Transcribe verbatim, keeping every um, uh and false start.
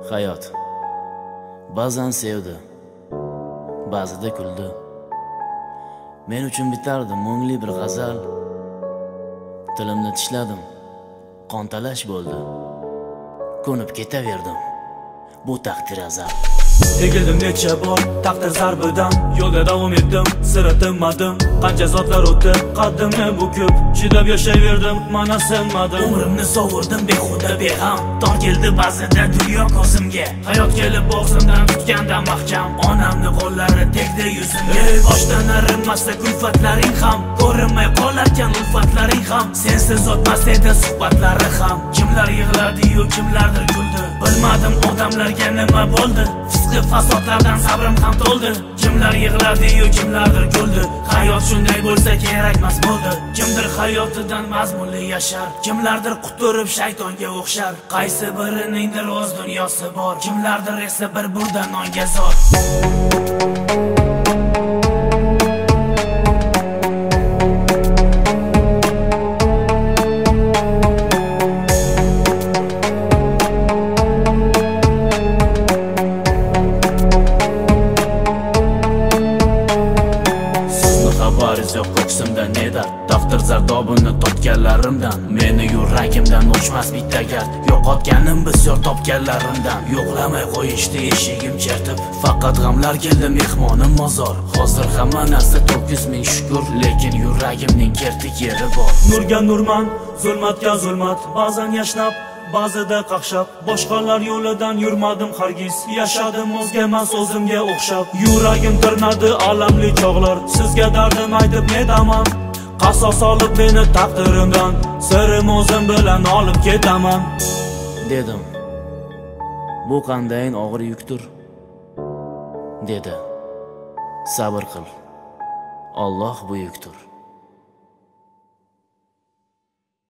Hayot ba'zan sevdi, ba'zida kuldi. Men uchun bitardi mo'ngli bir g'azal. Tilimni tishladim, qontalash bo'ldi. Ko'nib ketaverdim, bu taqdir azal. Egildim necha bor taqdir zarbidan, yo'lda davom etdim, sira tinmadim. Qancha zotlar o'tdi, qaddimni bukib, chidab yashayverdim, mana sinmadim. Umrimni sovurdim behuda beg'am, tor keldi ba'zida dunyo ko'zimga. Hayot kelib bo'g'zimdan tutganda mahkam, onamni qo'llari tegdi yuzimga. Ey boshdan arinmasda kulfatlaring ham, ko'rinmay qolarkan ulfatlaring ham. Sensiz o'tmas edi suhbatlari ham. Kimlar yig'ladi-yu kimlardir kuldi, bilmadim odamlarga nima bo'ldi. Fisqi fasodlardan sabrim ham to'ldi. Kimlar yig'ladi-yu kimlardir kuldi. Hayot shunday bo'lsa kerakmas bo'ldi. Kimdir hayotidan mazmunli yashar, kimlardir quturib shaytonga o'xshar. Qaysi biriningdir o'z dunyosi bor, kimlardir esa bir burda nonga zor. Yo'q ko'ksimda nedar, taqdir zardobini topganlarimdan. Meni yuragimdan o'chmas bitta gard, yo'qotganim bisyor topganlarimdan. Yo'qlamay qo'yishdi eshigim chertib, faqat g'amlar keldi mehmonim mozor. Hozir hamma narsa to'kis ming shukr, lekin yuragimning kertik yeri bor. Nurga nurman, zulmatga zulmat, ba'zan yashnab, ba'zida qaqshab. Boshqalar yo'lidan yurmadim hargiz, yashadim o'zgamas o'zimga o'xshab. Yuragim tirnadi alamli chog'lar, sizga dardim aytib nedaman. Qasos olib meni taqdirimdan, sirim o'zim bilan olib ketaman dedim. Bu qandayin og'ir yukdir dedi. Sabr qil, Alloh buyukdir.